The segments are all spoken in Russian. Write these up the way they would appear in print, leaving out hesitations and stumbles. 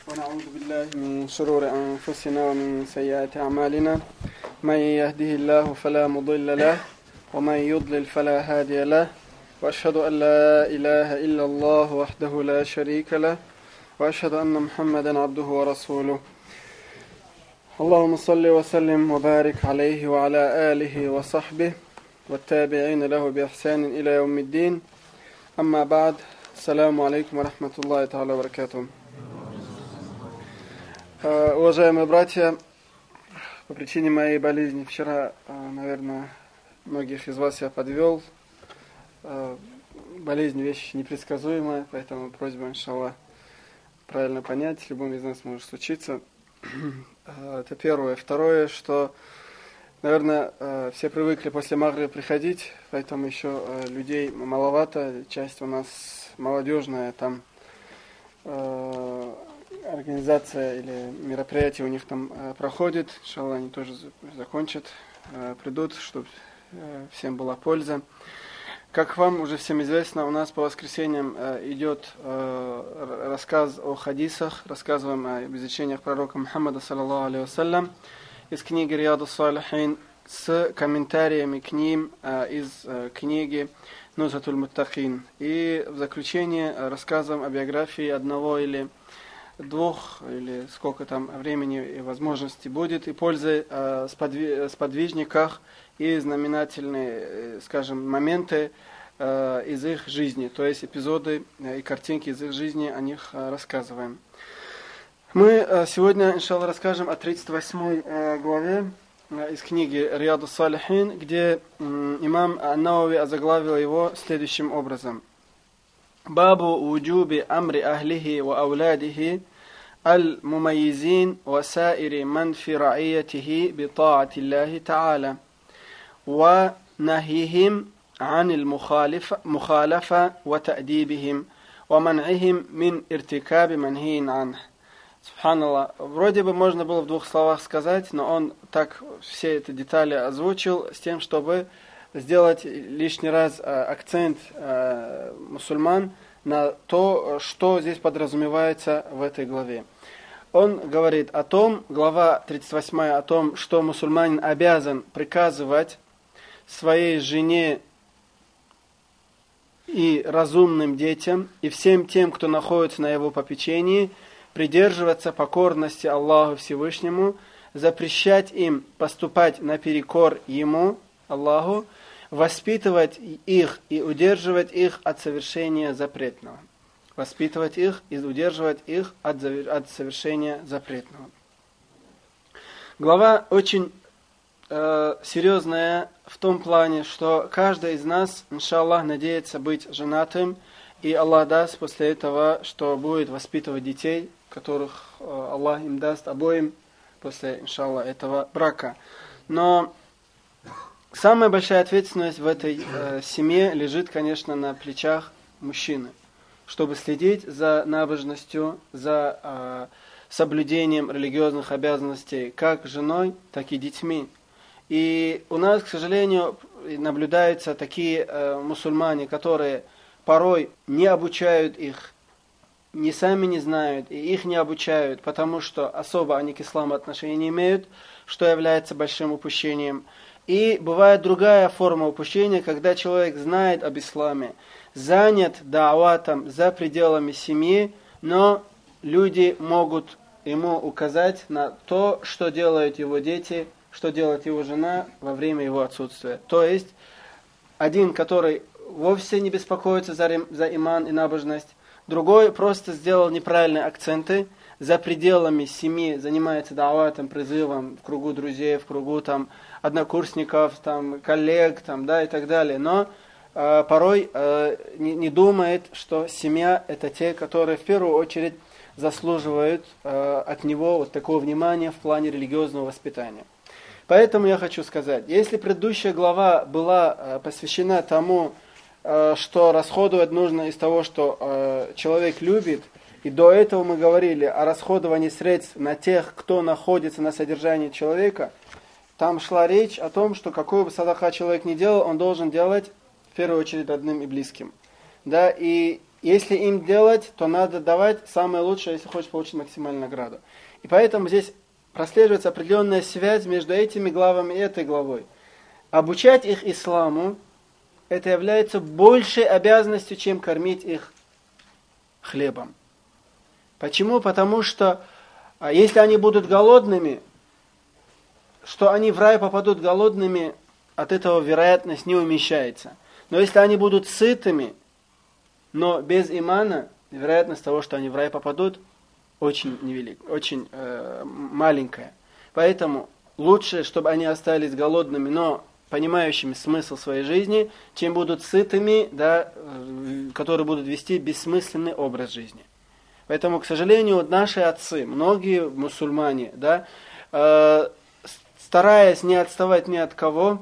ونعوذ بالله من شرور أنفسنا ومن سيئات أعمالنا من يهده الله فلا مضل له ومن يضلل فلا هادي له وأشهد أن لا إله إلا الله وحده لا شريك له وأشهد أن محمدا عبده ورسوله اللهم صل وسلم وبارك عليه وعلى آله وصحبه والتابعين له بإحسان إلى يوم الدين أما بعد السلام عليكم ورحمة الله تعالى وبركاته. Уважаемые братья, по причине моей болезни вчера, наверное, многих из вас я подвел. Болезнь вещь непредсказуемая, поэтому просьба, иншаллах, правильно понять, любому из нас может случиться. Это первое. Второе, что, наверное, все привыкли после магриба приходить, поэтому еще людей маловато, часть у нас молодежная, там организация или мероприятие у них там проходит, иншаллах, они тоже закончат, придут, чтобы всем была польза. Как вам уже всем известно, у нас по воскресеньям идет рассказ о хадисах, рассказываем о изучениях пророка Мухаммада, саллаллаху алейхи вассалям, из книги Рияду ас-Салихин с комментариями к ним из книги Нузхатуль Муттакин. И в заключение рассказываем о биографии одного или двух, или сколько там времени и возможностей будет, и пользы сподвижниках и знаменательные, скажем, моменты из их жизни, то есть эпизоды и картинки из их жизни, о них рассказываем. Мы сегодня, иншаллах, расскажем о 38 главе из книги Рияду ас-Салихин, где имам ан-Навави озаглавил его следующим образом. Бабу уджуби амри ахлихи ва ауладихи аль-мумайизин ва саири ман фи ра'iятихи би та'ати Аллахи та'аля ва нахихим ан аль-мухалафа ва та'дибихим ва ман'ихим мин иртикаби манхиин анх. Субханаллах. Вроде бы можно было в двух словах сказать, но он так все эти детали озвучил с тем, чтобы сделать лишний раз акцент мусульман на то, что здесь подразумевается в этой главе. Он говорит о том, глава 38, о том, что мусульманин обязан приказывать своей жене и разумным детям, и всем тем, кто находится на его попечении, придерживаться покорности Аллаху Всевышнему, запрещать им поступать наперекор Ему, Аллаху, воспитывать их и удерживать их от совершения запретного. Воспитывать их и удерживать их от совершения запретного. Глава очень серьезная в том плане, что каждый из нас, иншаллах, надеется быть женатым, и Аллах даст после этого, что будет воспитывать детей, которых Аллах им даст обоим после, иншаллах, этого брака. Но самая большая ответственность в этой семье лежит, конечно, на плечах мужчины, чтобы следить за набожностью, за соблюдением религиозных обязанностей как женой, так и детьми. И у нас, к сожалению, наблюдаются такие мусульмане, которые порой не обучают их, не сами не знают, и их не обучают, потому что особо они к исламу отношения не имеют, что является большим упущением. И бывает другая форма упущения, когда человек знает об исламе, занят да'ватом за пределами семьи, но люди могут ему указать на то, что делают его дети, что делает его жена во время его отсутствия. То есть, один, который вовсе не беспокоится за иман и набожность, другой просто сделал неправильные акценты, за пределами семьи занимается да'ватом, призывом в кругу друзей, в кругу там однокурсников, там, коллег, там, да, и так далее. Но порой не думает, что семья это те, которые в первую очередь заслуживают от него вот такого внимания в плане религиозного воспитания. Поэтому я хочу сказать, если предыдущая глава была посвящена тому, что расходовать нужно из того, что человек любит, и до этого мы говорили о расходовании средств на тех, кто находится на содержании человека, там шла речь о том, что какую бы садаха человек ни делал, он должен делать в первую очередь родным и близким. Да, и если им делать, то надо давать самое лучшее, если хочешь получить максимальную награду. И поэтому здесь прослеживается определенная связь между этими главами и этой главой. Обучать их исламу, это является большей обязанностью, чем кормить их хлебом. Почему? Потому что если они будут голодными, что они в рай попадут голодными, от этого вероятность не умещается. Но если они будут сытыми, но без имана, вероятность того, что они в рай попадут, очень невелика, очень маленькая. Поэтому лучше, чтобы они остались голодными, но понимающими смысл своей жизни, чем будут сытыми, да, которые будут вести бессмысленный образ жизни. Поэтому, к сожалению, наши отцы, многие мусульмане, да, стараясь не отставать ни от кого,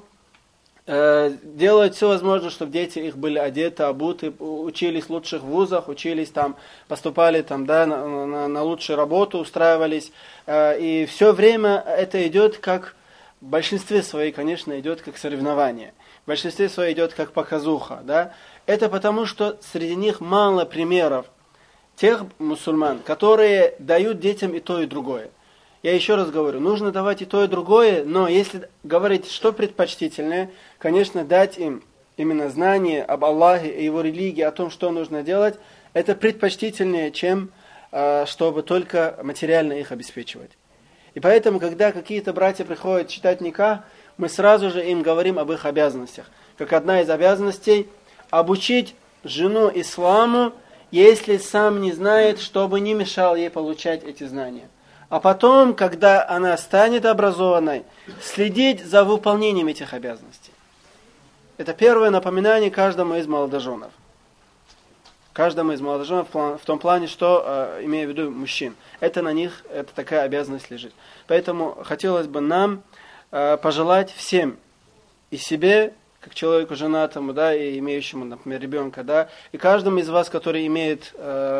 делают все возможное, чтобы дети их были одеты, обуты, учились в лучших вузах, учились там, поступали там, да, на лучшую работу, устраивались. И все время это идет как, в большинстве своей, конечно, идет как соревнование. В большинстве своей идет как показуха. Да? Это потому, что среди них мало примеров тех мусульман, которые дают детям и то, и другое. Я еще раз говорю, нужно давать и то, и другое, но если говорить, что предпочтительнее, конечно, дать им именно знание об Аллахе и его религии, о том, что нужно делать, это предпочтительнее, чем чтобы только материально их обеспечивать. И поэтому, когда какие-то братья приходят читать никах, мы сразу же им говорим об их обязанностях. Как одна из обязанностей – обучить жену исламу, если сам не знает, чтобы не мешал ей получать эти знания. А потом, когда она станет образованной, следить за выполнением этих обязанностей. Это первое напоминание каждому из молодоженов. Каждому из молодоженов в том плане, что, имея в виду мужчин, это на них, это такая обязанность лежит. Поэтому хотелось бы нам пожелать всем, и себе, как человеку женатому, да, и имеющему, например, ребенка, да, и каждому из вас, который имеет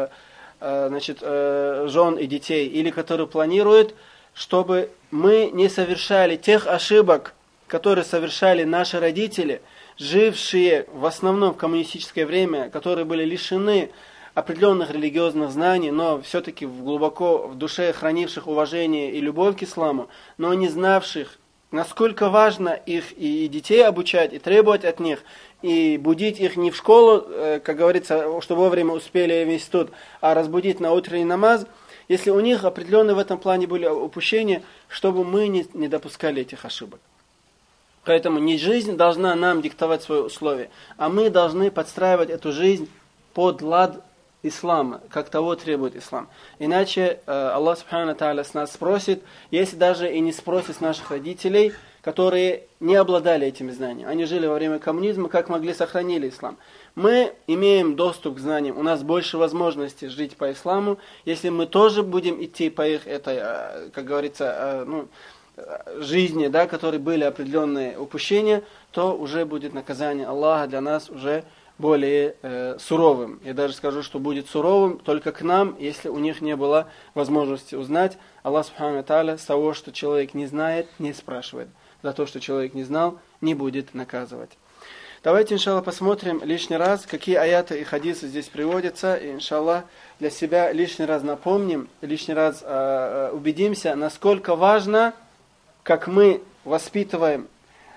жен и детей, или которые планируют, чтобы мы не совершали тех ошибок, которые совершали наши родители, жившие в основном в коммунистическое время, которые были лишены определенных религиозных знаний, но все-таки глубоко в душе хранивших уважение и любовь к исламу, но не знавших, насколько важно их и детей обучать, и требовать от них, и будить их не в школу, как говорится, чтобы вовремя успели в институт, а разбудить на утренний намаз, если у них определенные в этом плане были упущения, чтобы мы не допускали этих ошибок. Поэтому не жизнь должна нам диктовать свои условия, а мы должны подстраивать эту жизнь под лад ислама, как того требует ислам. Иначе Аллах Субхану Тааля с нас спросит, если даже и не спросит с наших родителей, которые не обладали этими знаниями. Они жили во время коммунизма, как могли, сохранили ислам. Мы имеем доступ к знаниям, у нас больше возможностей жить по исламу. Если мы тоже будем идти по их этой, как говорится, жизни, да, которые были определенные упущения, то уже будет наказание Аллаха для нас уже более суровым. Я даже скажу, что будет суровым только к нам, если у них не было возможности узнать. Аллах Субхану Тааля с того, что человек не знает, не спрашивает. За то, что человек не знал, не будет наказывать. Давайте, иншаллах, посмотрим лишний раз, какие аяты и хадисы здесь приводятся. И, иншаллах, для себя лишний раз напомним, лишний раз убедимся, насколько важно, как мы воспитываем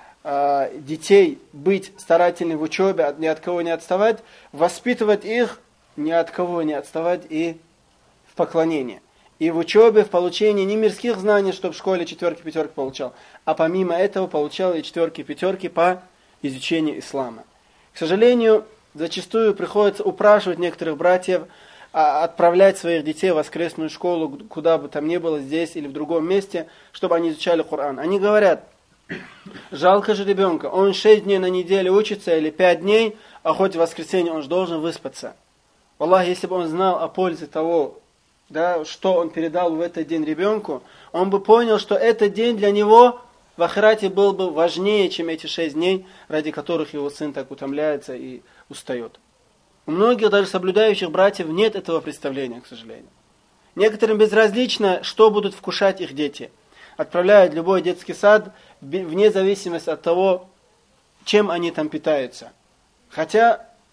детей быть старательными в учебе, ни от кого не отставать, воспитывать их, ни от кого не отставать и в поклонении. И в учебе, в получении не мирских знаний, чтобы в школе четверки, пятерки получал, а помимо этого получал и четверки, пятерки по изучению ислама. К сожалению, зачастую приходится упрашивать некоторых братьев отправлять своих детей в воскресную школу, куда бы там ни было, здесь или в другом месте, чтобы они изучали Коран. Они говорят, жалко же ребенка, он 6 дней на неделю учится или 5 дней, а хоть в воскресенье он же должен выспаться. Аллах, если бы он знал о пользе того, да, что он передал в этот день ребенку, он бы понял, что этот день для него в ахирате был бы важнее, чем эти 6 дней, ради которых его сын так утомляется и устает. У многих даже соблюдающих братьев нет этого представления, к сожалению. Некоторым безразлично, что будут вкушать их дети. Отправляют в любой детский сад, вне зависимости от того, чем они там питаются. Хотя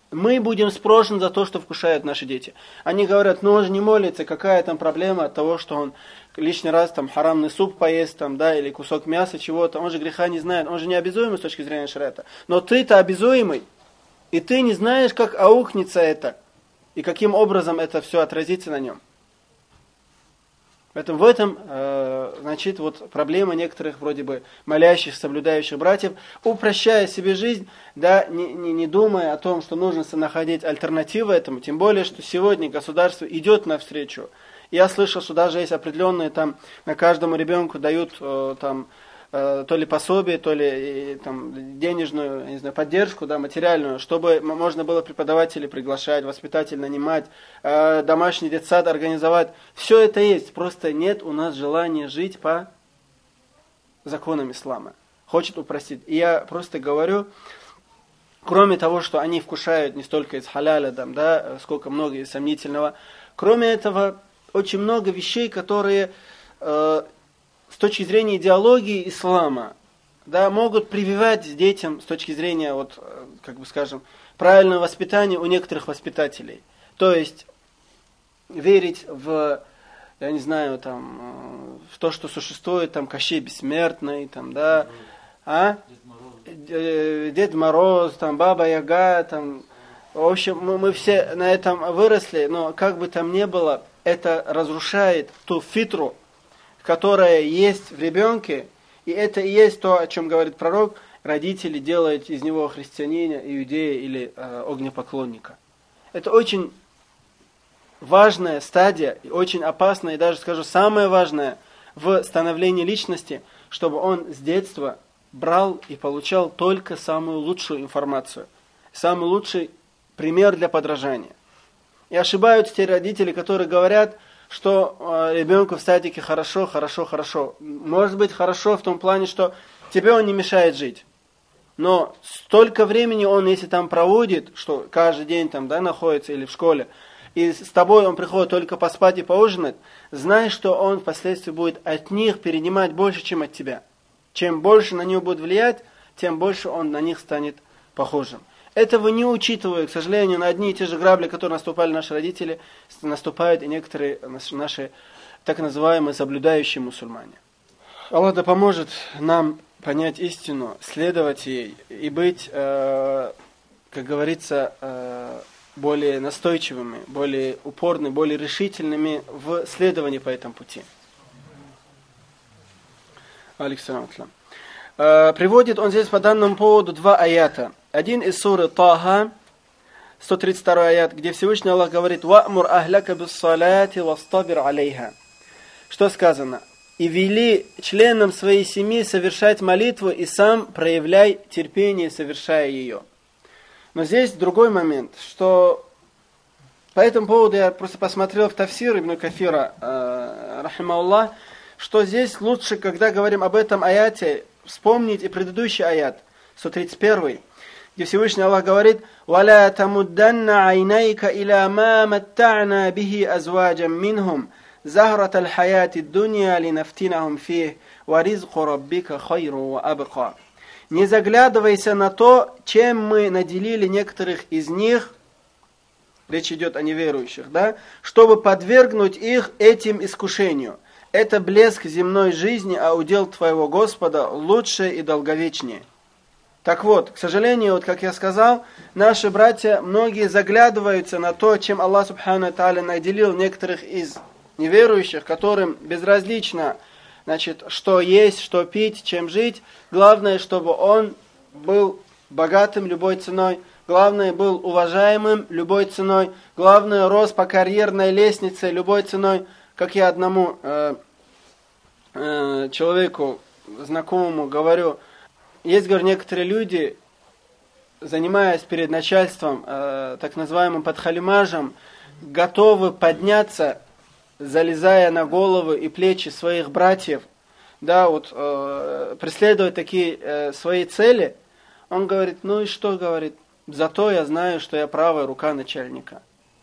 мы будем спрошены за то, что вкушают наши дети. Они говорят, ну он же не молится, какая там проблема от того, что он лишний раз там харамный суп поест, там, да, или кусок мяса, чего-то, он же греха не знает, он же не обязуемый с точки зрения шариата. Но ты-то обязуемый, и ты не знаешь, как аукнется это, и каким образом это все отразится на нем. Поэтому в этом, значит, вот проблема некоторых вроде бы молящих, соблюдающих братьев, упрощая себе жизнь, да, не думая о том, что нужно находить альтернативы этому, тем более, что сегодня государство идет навстречу. Я слышал, что даже есть определенные, там, на каждому ребенку дают, там, то ли пособие, то ли там, денежную, не знаю, поддержку, да, материальную, чтобы можно было преподавателей приглашать, воспитателей нанимать, домашний детсад организовать. Все это есть, просто нет у нас желания жить по законам ислама. Хочет упростить. И я просто говорю, кроме того, что они вкушают не столько из халяля, там, да, сколько много из сомнительного, кроме этого, очень много вещей, которые с точки зрения идеологии ислама, да, могут прививать детям с точки зрения, вот, как бы скажем, правильного воспитания у некоторых воспитателей. То есть верить в, я не знаю, там, в то, что существует там Кощей Бессмертный, там, да, Дед Мороз, там, Баба Яга, там, в общем, мы все на этом выросли, но как бы там ни было, это разрушает ту фитру, которая есть в ребенке, и это и есть то, о чем говорит пророк, родители делают из него христианина, иудея или огнепоклонника. Это очень важная стадия, и очень опасная, и даже, скажу, самое важное в становлении личности, чтобы он с детства брал и получал только самую лучшую информацию, самый лучший пример для подражания. И ошибаются те родители, которые говорят, что ребенку в садике хорошо. Может быть хорошо в том плане, что тебе он не мешает жить. Но столько времени он, если там проводит, что каждый день там, да, находится или в школе, и с тобой он приходит только поспать и поужинать, знай, что он впоследствии будет от них перенимать больше, чем от тебя. Чем больше на него будет влиять, тем больше он на них станет похожим. Этого не учитывая, к сожалению, на одни и те же грабли, которые наступали наши родители, наступают и некоторые наши так называемые соблюдающие мусульмане. Аллах да поможет нам понять истину, следовать ей и быть, как говорится, более настойчивыми, более упорными, более решительными в следовании по этому пути. Алейкум. Приводит он здесь по данному поводу два аята. Один из суры Таха, 132 аят, где Всевышний Аллах говорит: «Ва'мур ахляка биссаляти вастабир алейха». Что сказано? «И вели членам своей семьи совершать молитву, и сам проявляй терпение, совершая ее». Но здесь другой момент, что по этому поводу я просто посмотрел в тафсир Ибн Кафира, рахимахуллах, что здесь лучше, когда говорим об этом аяте, вспомнить и предыдущий аят, 131, где Всевышний Аллах говорит: «Валя тамудданна айнайка иля ма матта'на бихи азваджам минхум, захрат аль-хаяти дунья линафтинахум фих, ва ризку раббика хайру ва абqa». Не заглядывайся на то, чем мы наделили некоторых из них, речь идет о неверующих, да, чтобы подвергнуть их этим искушению. Это блеск земной жизни, а удел твоего Господа лучше и долговечнее. Так вот, к сожалению, вот как я сказал, наши братья, многие заглядываются на то, чем Аллах Субхану Тааля наделил некоторых из неверующих, которым безразлично, значит, что есть, что пить, чем жить. Главное, чтобы он был богатым любой ценой. Главное, был уважаемым любой ценой. Главное, рос по карьерной лестнице любой ценой. Как я одному человеку, знакомому, говорю, есть, говорю, некоторые люди, занимаясь перед начальством так называемым подхалимажем, готовы подняться, залезая на головы и плечи своих братьев, да, вот, преследовать такие свои цели. Он говорит: ну и что, говорит, зато я знаю, что я правая рука начальника.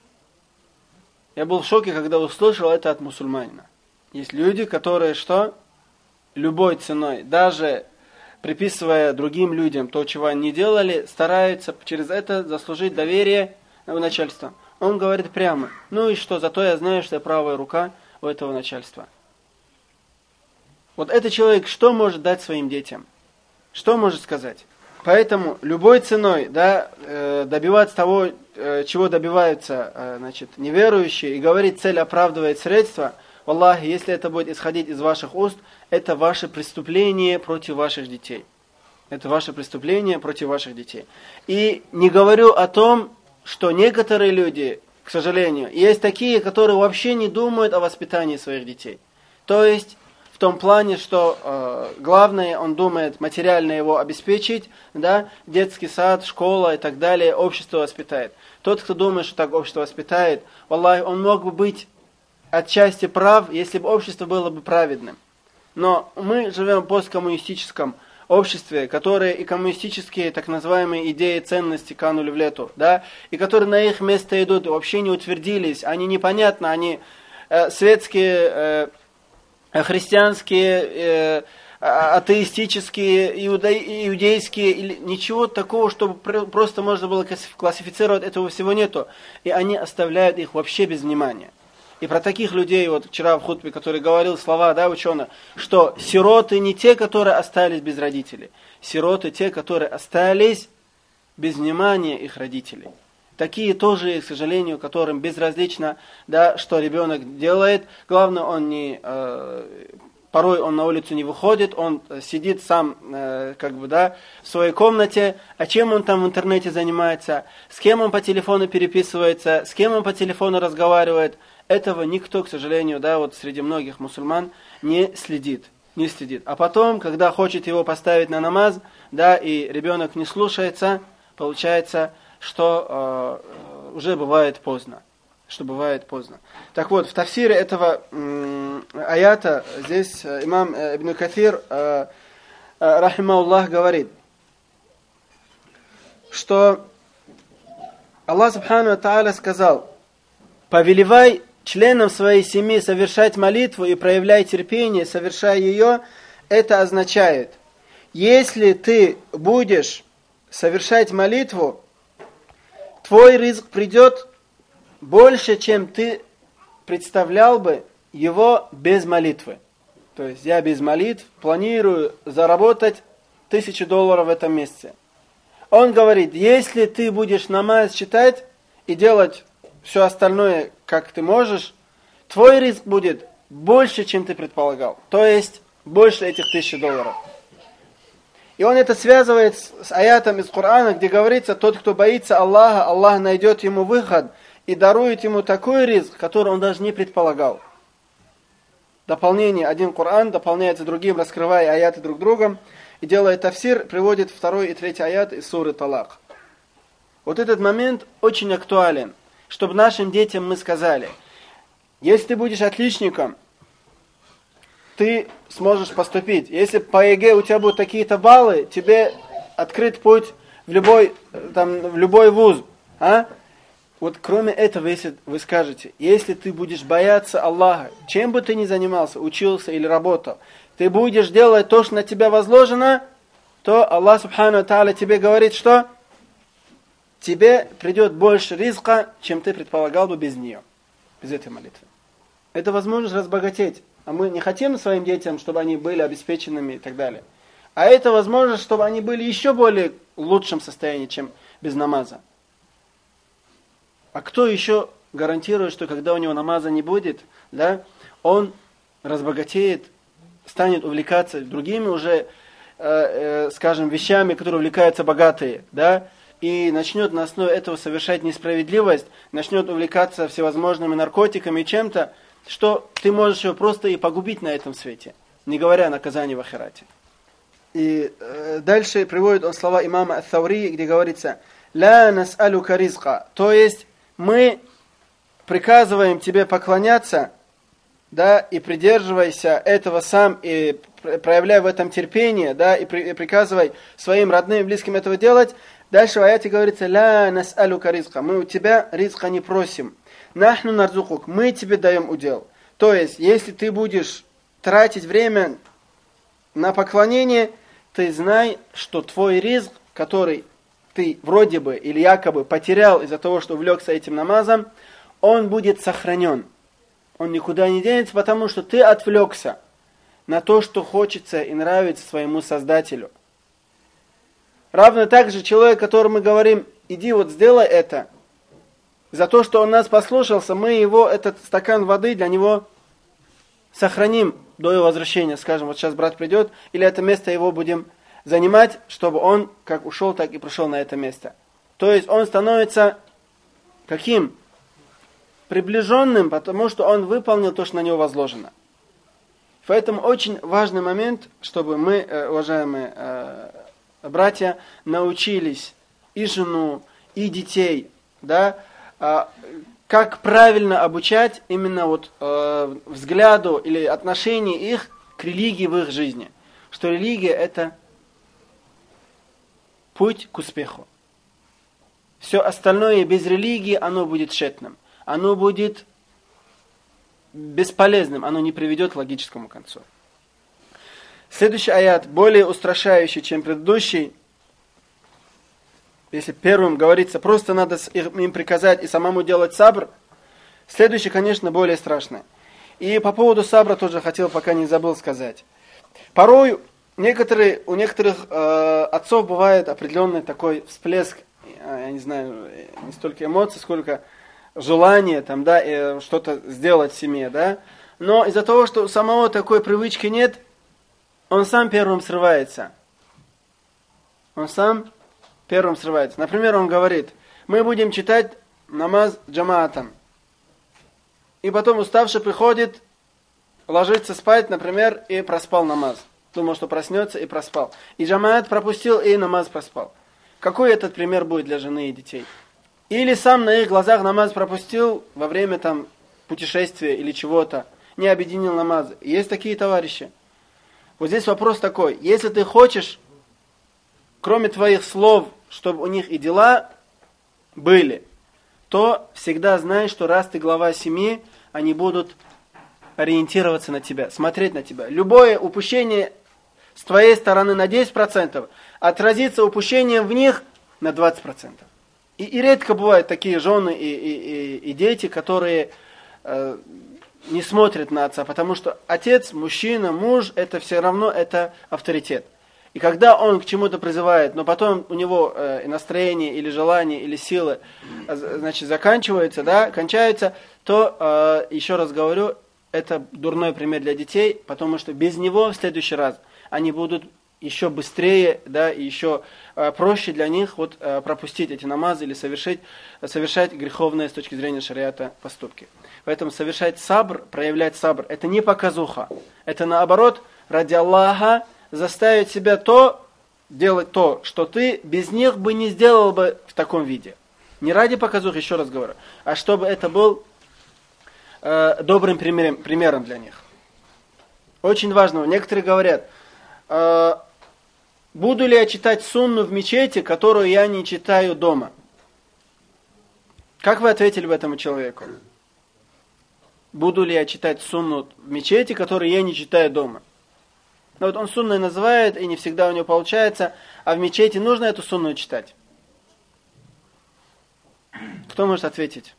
Я был в шоке, когда услышал это от мусульманина. Есть люди, которые что? Любой ценой, даже приписывая другим людям то, чего они не делали, стараются через это заслужить доверие у начальства. Он говорит прямо: ну и что, зато я знаю, что я правая рука у этого начальства. Вот этот человек что может дать своим детям? Что может сказать? Поэтому любой ценой, да, добиваться того, чего добиваются, неверующие, и говорить, цель оправдывает средства, Аллахи, если это будет исходить из ваших уст, это ваше преступление против ваших детей. Это ваше преступление против ваших детей. И не говорю о том, что некоторые люди, к сожалению, есть такие, которые вообще не думают о воспитании своих детей. То есть, в том плане, что главное, он думает материально его обеспечить, да, детский сад, школа и так далее, общество воспитает. Тот, кто думает, что так общество воспитает, Аллах, он мог бы быть отчасти прав, если бы общество было бы праведным. Но мы живем в посткоммунистическом обществе, которые и коммунистические так называемые идеи, ценности канули в лету, да, и которые на их место идут, вообще не утвердились, они непонятны, они светские, христианские, атеистические, иудейские, или ничего такого, чтобы просто можно было классифицировать, этого всего нету. И они оставляют их вообще без внимания. И про таких людей, вот вчера в хутбе, который говорил слова, да, ученый, что сироты не те, которые остались без родителей. Сироты те, которые остались без внимания их родителей. Такие тоже, к сожалению, которым безразлично, да, что ребенок делает. Главное, он не, порой он на улицу не выходит, он сидит сам, в своей комнате. А чем он там в интернете занимается? С кем он по телефону переписывается? С кем он по телефону разговаривает? Этого никто, к сожалению, да, вот среди многих мусульман не следит. Не следит. А потом, когда хочет его поставить на намаз, да, и ребенок не слушается, получается, что уже бывает поздно. Так вот, в тафсире этого аята здесь имам Ибн Кафир, рахимахуллах, говорит, что Аллах Субхану ва Тааля сказал: повелевай членам своей семьи совершать молитву и проявляй терпение, совершая ее. Это означает, если ты будешь совершать молитву, твой ризк придет больше, чем ты представлял бы его без молитвы. То есть я без молитв планирую заработать $1000 в этом месяце. Он говорит, если ты будешь намаз читать и делать все остальное, как ты можешь, твой риск будет больше, чем ты предполагал. То есть больше этих $1000. И он это связывает с аятом из Корана, где говорится, тот, кто боится Аллаха, Аллах найдет ему выход и дарует ему такой ризк, который он даже не предполагал. Дополнение, один Коран дополняется другим, раскрывая аяты друг другом, и делая тафсир, приводит 2 и 3 аят из суры Талак. Вот этот момент очень актуален, чтобы нашим детям мы сказали, если ты будешь отличником, ты сможешь поступить. Если по ЕГЭ у тебя будут такие-то баллы, тебе открыт путь в любой вуз. Вот кроме этого, если вы скажете, если ты будешь бояться Аллаха, чем бы ты ни занимался, учился или работал, ты будешь делать то, что на тебя возложено, то Аллах Субхану ва Тааля тебе говорит, что тебе придет больше ризка, чем ты предполагал бы без нее, без этой молитвы. Это возможность разбогатеть. А мы не хотим своим детям, чтобы они были обеспеченными и так далее. А это возможность, чтобы они были еще более в лучшем состоянии, чем без намаза. А кто еще гарантирует, что когда у него намаза не будет, да, он разбогатеет, станет увлекаться другими уже, скажем, вещами, которые увлекаются богатые, да, и начнет на основе этого совершать несправедливость, начнет увлекаться всевозможными наркотиками и чем-то, что ты можешь его просто и погубить на этом свете, не говоря о наказании в ахирате. И дальше приводит он слова имама Ат-Таури, где говорится «Ла нас'алука ризка», то есть мы приказываем тебе поклоняться, да, и придерживайся этого сам, и проявляй в этом терпение, да, и приказывай своим родным и близким этого делать. Дальше в аяте говорится «Ла нас'алука ризка», мы у тебя ризка не просим. «Нахну нарзукук», мы тебе даем удел. То есть, если ты будешь тратить время на поклонение, ты знай, что твой ризк, который ты вроде бы или якобы потерял из-за того, что увлекся этим намазом, он будет сохранен. Он никуда не денется, потому что ты отвлекся на то, что хочется и нравится своему Создателю. Равно так же человек, которому мы говорим, иди вот сделай это, за то, что он нас послушался, мы его, этот стакан воды для него сохраним до его возвращения. Скажем, вот сейчас брат придет, или это место его будем занимать, чтобы он как ушел, так и пришел на это место. То есть он становится каким? Приближенным, потому что он выполнил то, что на него возложено. Поэтому очень важный момент, чтобы мы, уважаемые братья, научились и жену, и детей, да, как правильно обучать именно вот взгляду или отношению их к религии в их жизни. Что религия это путь к успеху. Все остальное без религии, оно будет тщетным. Оно будет бесполезным, оно не приведет к логическому концу. Следующий аят, более устрашающий, чем предыдущий. Если первым говорится, просто надо им приказать и самому делать сабр. Следующий, конечно, более страшный. И по поводу сабра тоже хотел, пока не забыл сказать. Порой у некоторых отцов бывает определенный такой всплеск, я не знаю, не столько эмоций, сколько желание там, да, что-то сделать в семье, да. Но из-за того, что у самого такой привычки нет, он сам первым срывается. Например, он говорит, мы будем читать намаз джамаатом. И потом уставший приходит, ложится спать, например, и проспал намаз. Думал, что проснется и проспал. И джамаат пропустил, и намаз проспал. Какой этот пример будет для жены и детей? Или сам на их глазах намаз пропустил во время там путешествия или чего-то, не объединил намазы. Есть такие товарищи. Вот здесь вопрос такой. Если ты хочешь, кроме твоих слов, чтобы у них и дела были, то всегда знай, что раз ты глава семьи, они будут ориентироваться на тебя, смотреть на тебя. Любое упущение с твоей стороны на 10% отразится упущением в них на 20%. И редко бывают такие жены и дети, которые не смотрят на отца, потому что отец, мужчина, муж, это все равно это авторитет. И когда он к чему-то призывает, но потом у него и настроение, или желание, или силы, значит, кончаются, то, еще раз говорю, это дурной пример для детей, потому что без него в следующий раз они будут еще быстрее, да, и еще проще для них вот, пропустить эти намазы или совершать греховные с точки зрения шариата поступки. Поэтому совершать сабр, проявлять сабр, это не показуха. Это наоборот, ради Аллаха, заставить себя делать то, что ты без них бы не сделал бы в таком виде. Не ради показухи, еще раз говорю, а чтобы это был добрым примером для них. Очень важно, некоторые говорят, буду ли я читать сунну в мечети, которую я не читаю дома? Как вы ответили бы этому человеку? Буду ли я читать сунну в мечети, которую я не читаю дома? Но вот он сунной называет, и не всегда у него получается, а в мечети нужно эту сунну читать? Кто может ответить?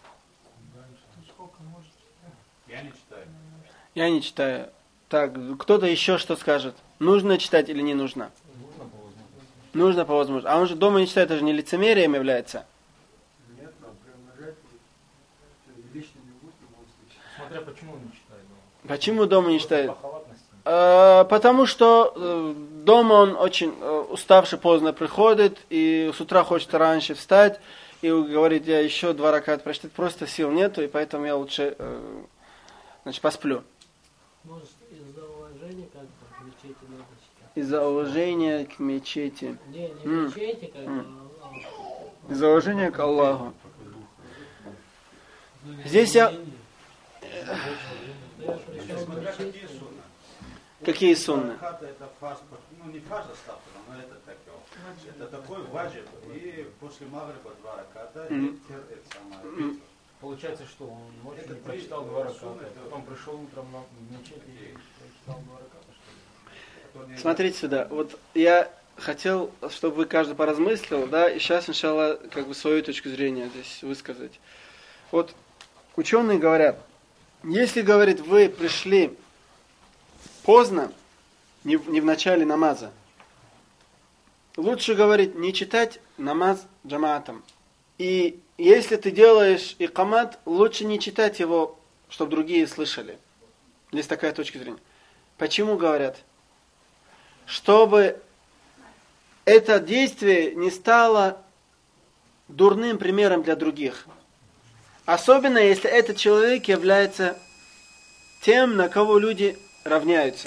Я не читаю. Так, кто-то еще что скажет? Нужно читать или не нужно? Нужно по возможности. А он же дома не читает, это же не лицемерием является. Нет, но приумножать лишний не будет в любом случае. Смотря почему он не читает дома. Почему дома не читает? Потому что дома он очень уставший, поздно приходит, и с утра хочет раньше встать, и говорит, я еще 2 раката прочитать, просто сил нету, и поэтому я лучше посплю. Может, из-за уважения как-то к мечети надо читать? Из-за уважения к мечети. Не мечети, как бы, Из-за уважения к Аллаху. Здесь я... Какие сунны? Это паспорт, не фарз оставлено, но это такое. Это такой ваджиб. И после магриба 2 раката, Получается, что он ночью не прочитал 2 раката, потом пришел утром в мечеть и прочитал 2 раката, что ли? кто не... Смотрите сюда, вот я хотел, чтобы вы каждый поразмыслил, да, и сейчас, иншаллах, как бы свою точку зрения здесь высказать. Вот ученые говорят, если, говорит, вы пришли поздно, не в начале намаза, лучше, говорит, не читать намаз джамаатом. И если ты делаешь икамат, лучше не читать его, чтобы другие слышали. Есть такая точка зрения. Почему говорят? Чтобы это действие не стало дурным примером для других. Особенно, если этот человек является тем, на кого люди равняются.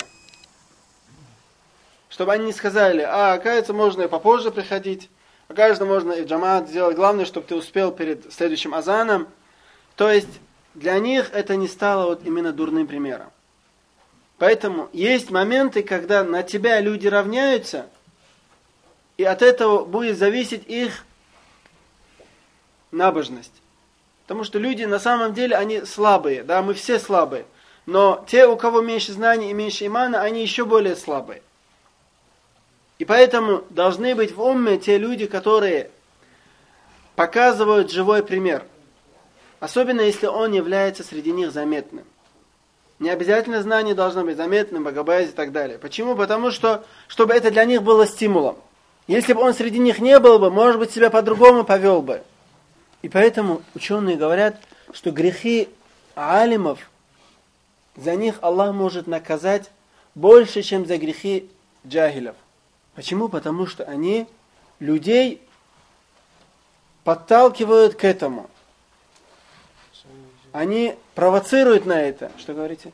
Чтобы они не сказали, оказывается, можно и попозже приходить, оказывается, можно и джамаат сделать. Главное, чтобы ты успел перед следующим азаном. То есть, для них это не стало вот именно дурным примером. Поэтому есть моменты, когда на тебя люди равняются, и от этого будет зависеть их набожность. Потому что люди на самом деле, они слабые, да, мы все слабые. Но те, у кого меньше знаний и меньше имана, они еще более слабые. И поэтому должны быть в умме те люди, которые показывают живой пример. Особенно, если он является среди них заметным. Не обязательно знание должно быть заметным, богобоязнь и так далее. Почему? Потому что, чтобы это для них было стимулом. Если бы он среди них не был бы, может быть, себя по-другому повел бы. И поэтому ученые говорят, что грехи алимов, за них Аллах может наказать больше, чем за грехи джахилов. Почему? Потому что они людей подталкивают к этому. Они провоцируют на это. Что говорите?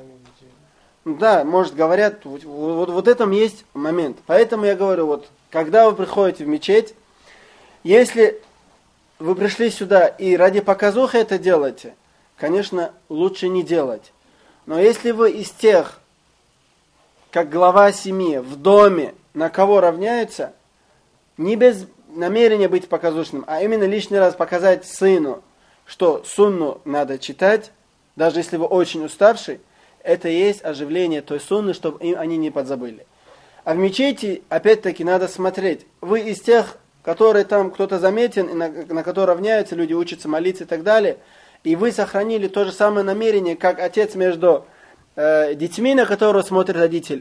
Да, может, говорят, вот в этом есть момент. Поэтому я говорю, вот, когда вы приходите в мечеть, если вы пришли сюда и ради показухи это делаете, конечно, лучше не делать. Но если вы из тех, как глава семьи, в доме, на кого равняются, не без намерения быть показушным, а именно лишний раз показать сыну, что сунну надо читать, даже если вы очень уставший, это и есть оживление той сунны, чтобы они не подзабыли. А в мечети, опять-таки, надо смотреть. Вы из тех, которые там кто-то заметен, на который равняются, люди учатся молиться и так далее, и вы сохранили то же самое намерение, как отец между детьми, на которого смотрит родитель,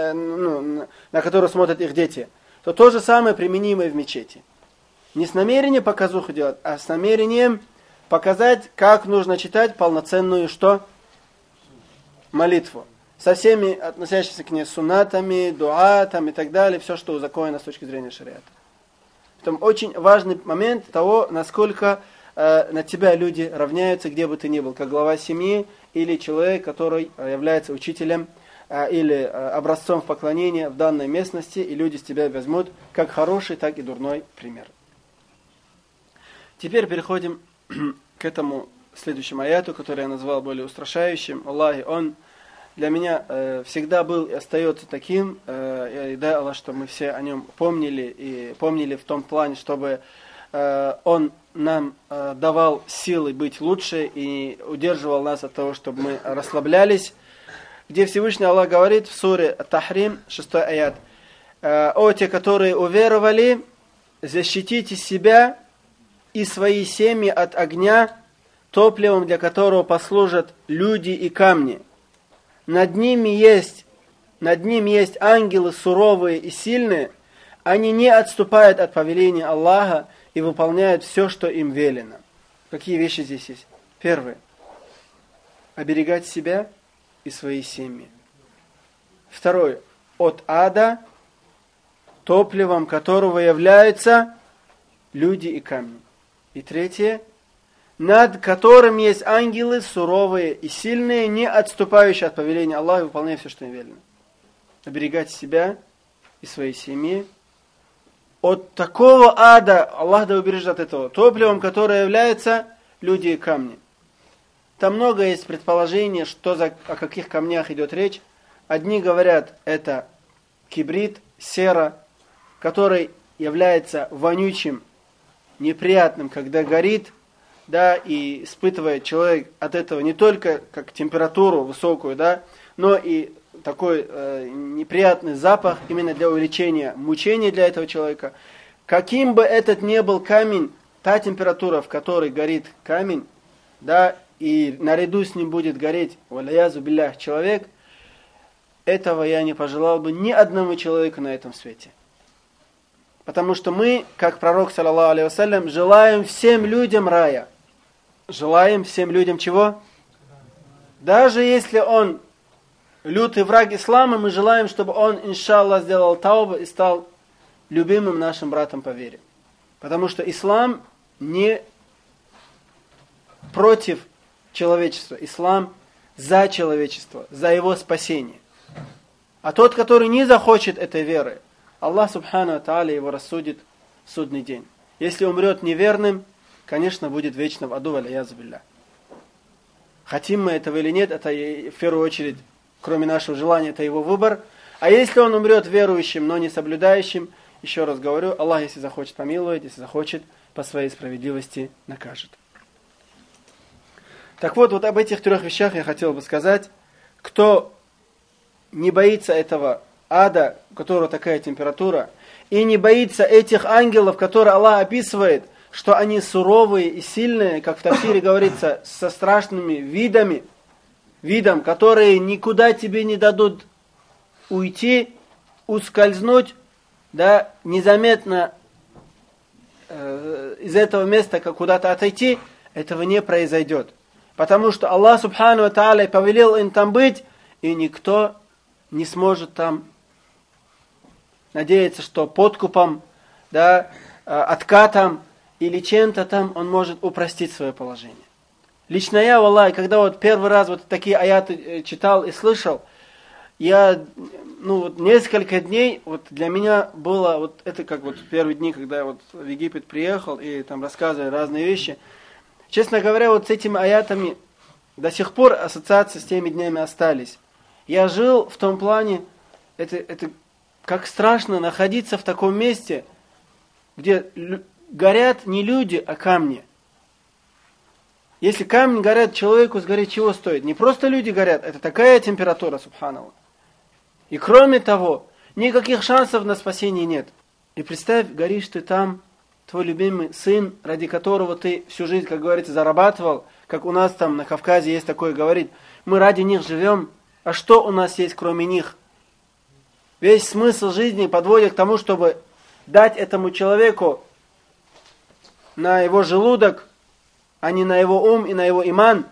на которого смотрят их дети, то же самое применимо и в мечети. Не с намерением показуху делать, а с намерением показать, как нужно читать полноценную что? Молитву. Со всеми относящимися к ней суннатами, дуатами и так далее, все, что узаконено с точки зрения шариата. Это очень важный момент того, насколько на тебя люди равняются, где бы ты ни был, как глава семьи или человек, который является учителем или образцом в поклонении в данной местности, и люди с тебя возьмут как хороший, так и дурной пример. Теперь переходим к этому следующему аяту, который я назвал более устрашающим. Аллахи, он для меня всегда был и остается таким, и дай Аллах, чтобы мы все о нем помнили, и помнили в том плане, чтобы он нам давал силы быть лучше и удерживал нас от того, чтобы мы расслаблялись, где Всевышний Аллах говорит в суре Тахрим, 6 аят: «О те, которые уверовали, защитите себя и свои семьи от огня, топливом для которого послужат люди и камни. Над ним есть ангелы суровые и сильные, они не отступают от повеления Аллаха и выполняют все, что им велено». Какие вещи здесь есть? Первое. Оберегать себя и свои семьи. Второе. От ада, топливом которого являются люди и камни. И третье. Над которым есть ангелы суровые и сильные, не отступающие от повеления Аллаха и выполняя все, что им велено. Оберегать себя и своей семьи от такого ада, Аллах да убережет от этого, топливом, которое является люди и камни. Там много есть предположений, о каких камнях идет речь. Одни говорят, это кибрид, сера, который является вонючим, неприятным, когда горит, да, и испытывает человек от этого не только как температуру высокую, да, но и такой неприятный запах именно для увеличения мучений для этого человека. Каким бы этот ни был камень, та температура, в которой горит камень, да, и наряду с ним будет гореть, валиязу биллях, человек, этого я не пожелал бы ни одному человеку на этом свете. Потому что мы, как пророк, саллаллаху алейхи вассалям, желаем всем людям рая. Желаем всем людям чего? Даже если он лютый враг ислама, мы желаем, чтобы он, иншаллах, сделал таубу и стал любимым нашим братом по вере. Потому что ислам не против человечества. Ислам за человечество, за его спасение. А тот, который не захочет этой веры, Аллах субхану ва тааля его рассудит в судный день. Если умрет неверным, конечно, будет вечно в аду, валиязу билля. Хотим мы этого или нет, это в первую очередь, кроме нашего желания, это его выбор. А если он умрет верующим, но не соблюдающим, еще раз говорю, Аллах, если захочет, помилует, если захочет, по своей справедливости накажет. Так вот об этих трех вещах я хотел бы сказать. Кто не боится этого ада, у которого такая температура, и не боится этих ангелов, которые Аллах описывает, что они суровые и сильные, как в тафсире говорится, со страшными видом, которые никуда тебе не дадут уйти, ускользнуть, да, незаметно из этого места как куда-то отойти, этого не произойдет. Потому что Аллах субхану ва тааля повелел им там быть, и никто не сможет там надеяться, что подкупом, да, откатом или чем-то там он может упростить свое положение. Лично я, валлахи, когда вот первый раз вот такие аяты читал и слышал, я, несколько дней, вот для меня было, вот это как вот первые дни, когда я вот в Египет приехал и там рассказывали разные вещи. Честно говоря, вот с этими аятами до сих пор ассоциации с теми днями остались. Я жил в том плане, это как страшно находиться в таком месте, где горят не люди, а камни. Если камни горят, человеку сгореть чего стоит? Не просто люди горят, это такая температура, субханаллах. И кроме того, никаких шансов на спасение нет. И представь, горишь ты там, твой любимый сын, ради которого ты всю жизнь, как говорится, зарабатывал, как у нас там на Кавказе есть такое, говорит, мы ради них живем, а что у нас есть кроме них? Весь смысл жизни подводит к тому, чтобы дать этому человеку на его желудок, а не на его ум и на его иман.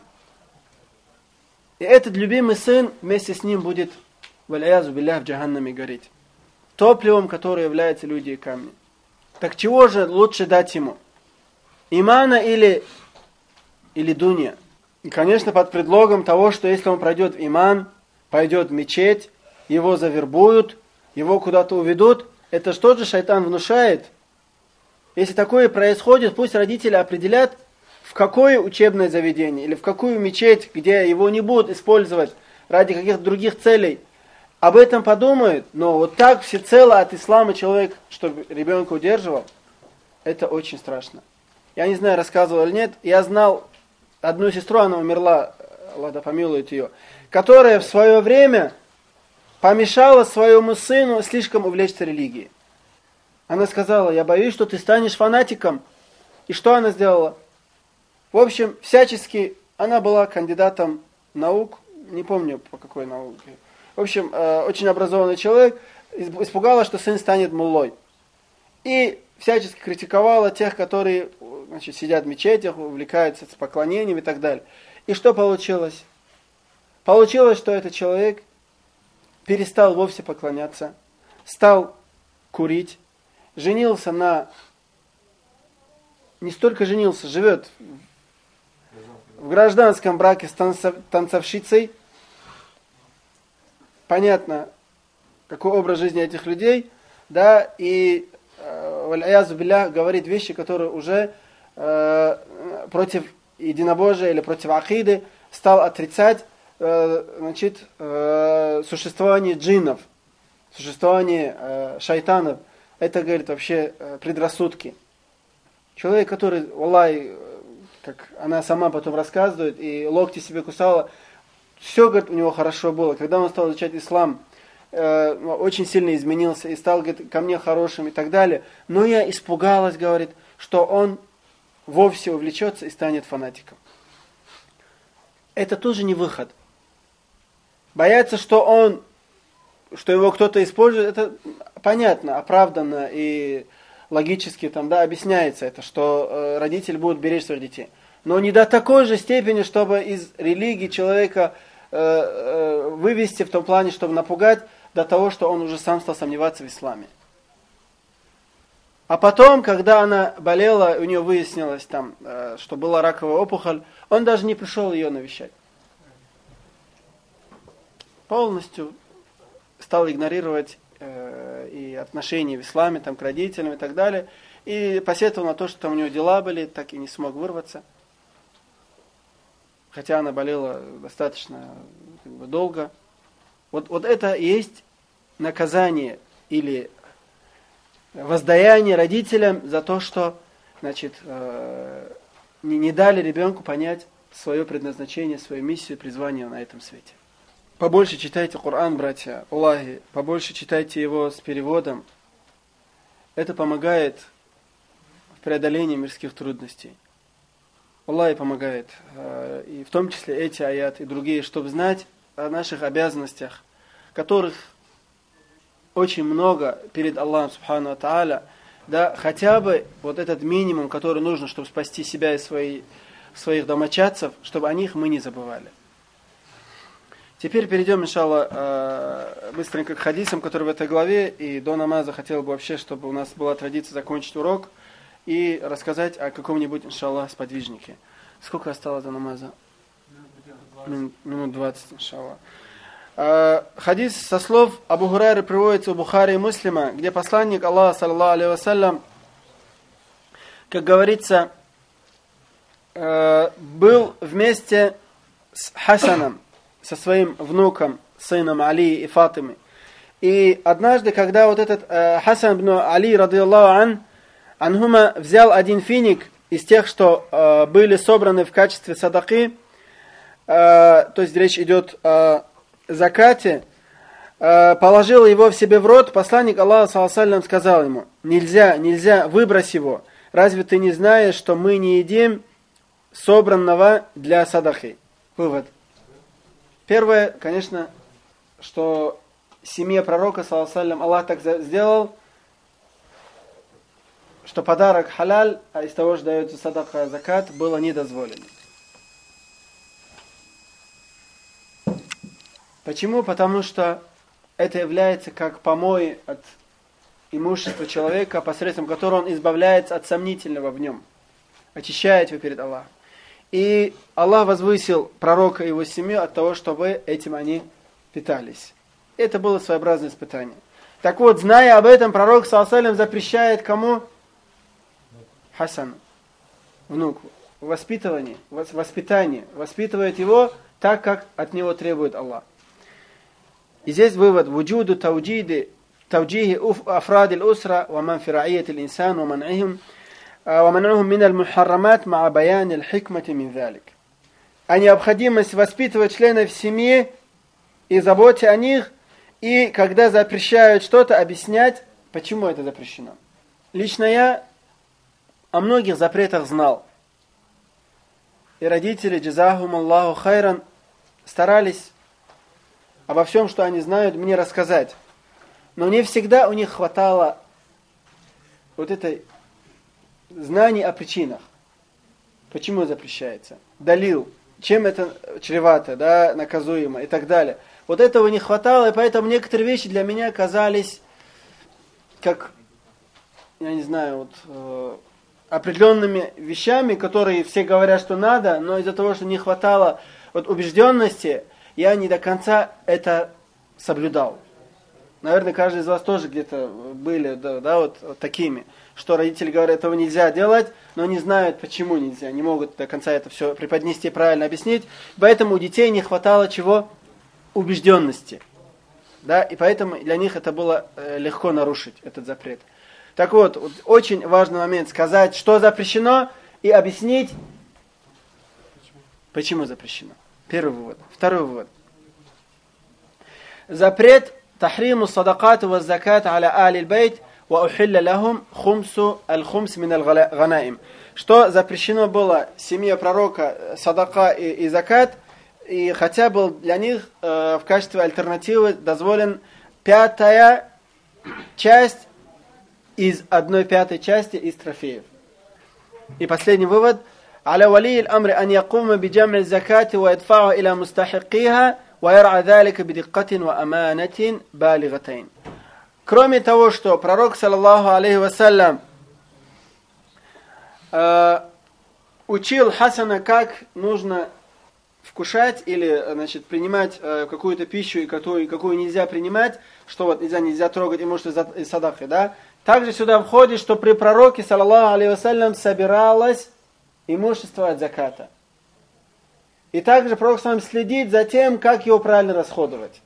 И этот любимый сын вместе с ним будет, валиязу биллях, в джаханнаме гореть. Топливом, которое являются люди и камни. Так чего же лучше дать ему? Имана или дунья? И, конечно, под предлогом того, что если он пройдет в иман, пойдет в мечеть, его завербуют, его куда-то уведут, это что же шайтан внушает? Если такое происходит, пусть родители определят, в какое учебное заведение или в какую мечеть, где его не будут использовать ради каких-то других целей. Об этом подумают, но вот так всецело от ислама человек, чтобы ребенка удерживал, это очень страшно. Я не знаю, рассказывал или нет, я знал одну сестру, она умерла, Аллах да помилует ее, которая в свое время помешала своему сыну слишком увлечься религией. Она сказала, я боюсь, что ты станешь фанатиком. И что она сделала? В общем, всячески она была кандидатом наук, не помню по какой науке. В общем, очень образованный человек, испугалась, что сын станет муллой. И всячески критиковала тех, которые, сидят в мечетях, увлекаются с поклонением и так далее. И что получилось? Получилось, что этот человек перестал вовсе поклоняться, стал курить, женился не столько женился, живет в гражданском браке с танцовщицей. Понятно, какой образ жизни этих людей, да, и валь-аязу биллях говорит вещи, которые уже против единобожия или против акиды, стал отрицать существование джиннов, существование шайтанов. Это, говорит, вообще предрассудки. Человек, который, валлахи, как она сама потом рассказывает, и локти себе кусала, все, говорит, у него хорошо было. Когда он стал изучать ислам, очень сильно изменился и стал, говорит, ко мне хорошим и так далее. Но я испугалась, говорит, что он вовсе увлечется и станет фанатиком. Это тоже не выход. Бояться, что его кто-то использует, это понятно, оправданно и логически там, да, объясняется это, что родители будут беречь своих детей. Но не до такой же степени, чтобы из религии человека вывести в том плане, чтобы напугать до того, что он уже сам стал сомневаться в исламе. А потом, когда она болела, у нее выяснилось там, что была раковая опухоль, он даже не пришел ее навещать. Полностью стал игнорировать и отношения в исламе там, к родителям и так далее. И посетовал на то, что там у него дела были, так и не смог вырваться. Хотя она болела достаточно долго. Вот это и есть наказание или воздаяние родителям за то, что значит, не дали ребенку понять свое предназначение, свою миссию, призвание на этом свете. Побольше читайте Коран, братья, Аллахи, побольше читайте его с переводом. Это помогает в преодолении мирских трудностей. Аллах помогает, и в том числе эти аяты и другие, чтобы знать о наших обязанностях, которых очень много перед Аллахом Субхану ва Тааля, да, хотя бы вот этот минимум, который нужно, чтобы спасти себя и своих домочадцев, чтобы о них мы не забывали. Теперь перейдем, иншаллах, быстренько к хадисам, которые в этой главе, и до намаза хотел бы вообще, чтобы у нас была традиция закончить урок и рассказать о каком-нибудь, иншаллах, сподвижнике. Сколько осталось до намаза? Минут 20, иншаллах. Хадис со слов Абу Хурайры приводится у Бухари и Муслима, где посланник Аллаха, саллаллаху алейхи вассалям, как говорится, был вместе с Хасаном, со своим внуком, сыном Али и Фатимы. И однажды, когда вот этот Хасан ибн Али, радийаллаху анхума, взял один финик из тех, что были собраны в качестве садаки, то есть речь идет о закате, положил его в себе в рот, посланник Аллаха, саллаллаху алейхи вассалям, сказал ему: нельзя, выбрось его. Разве ты не знаешь, что мы не едим собранного для садаки? Вывод. Первое, конечно, что семье пророка, саллаллаху алейхи вассалям, Аллах так сделал, что подарок халяль, а из того же дается садака, закат, было недозволено. Почему? Потому что это является как помой от имущества человека, посредством которого он избавляется от сомнительного в нем, очищает его перед Аллахом. И Аллах возвысил пророка и его семью от того, чтобы этим они питались. Это было своеобразное испытание. Так вот, зная об этом, пророк, саллаллаху алейхи вассалям, запрещает кому? Хасану, внуку. Воспитание, воспитывает его так, как от него требует Аллах. И здесь вывод: вуджуду тавджихи афради аль-усра ва ман фи ра'ият аль-инсан ва ман'ухум мин аль-мухаррамат ма'a баян аль-хикмати мин залик. А необходимость воспитывать членов семьи и заботе о них, и когда запрещают что-то, объяснять, почему это запрещено. Лично я о многих запретах знал. И родители, джазахум Аллаху хайран, старались обо всем, что они знают, мне рассказать. Но не всегда у них хватало вот этой знаний о причинах. Почему запрещается? Далил. Чем это чревато, да, наказуемо и так далее. Вот этого не хватало, и поэтому некоторые вещи для меня казались как, я не знаю, вот, определенными вещами, которые все говорят, что надо, но из-за того, что не хватало вот убежденности, я не до конца это соблюдал. Наверное, каждый из вас тоже где-то были, да, вот такими, что родители говорят, этого нельзя делать, но не знают, почему нельзя, не могут до конца это все преподнести, правильно объяснить. Поэтому у детей не хватало чего? Убежденности. Да, и поэтому для них это было легко нарушить, этот запрет. Так вот, очень важный момент сказать, что запрещено, и объяснить, почему запрещено. Первый вывод. Второй вывод. Запрет тахриму садакат ва закат аля али бейт ва ухилля лахум хумсу аль-хумс мин аль-ганаим. Что запрещено было семье пророка садака и закат, и хотя был для них в качестве альтернативы дозволен 1/5 часть из 1/5 части из трофеев. И последний вывод. على ولي الأمر أن يقوم بجمع الزكاة ويدفعها إلى مستحقيها ويرعى ذلك بدقة وأمانة بالغتين. Кроме того, что пророк, саллаллаху алейхи вассалям, учил Хасана, как нужно вкушать или, значит, принимать какую-то пищу, и какую нельзя принимать, что вот нельзя трогать, и может из садахи, да? Также сюда входит, что при пророке, саллаллаху алейхи вассалям, собиралось имущество от заката. И также пророк сам следит за тем, как его правильно расходовать.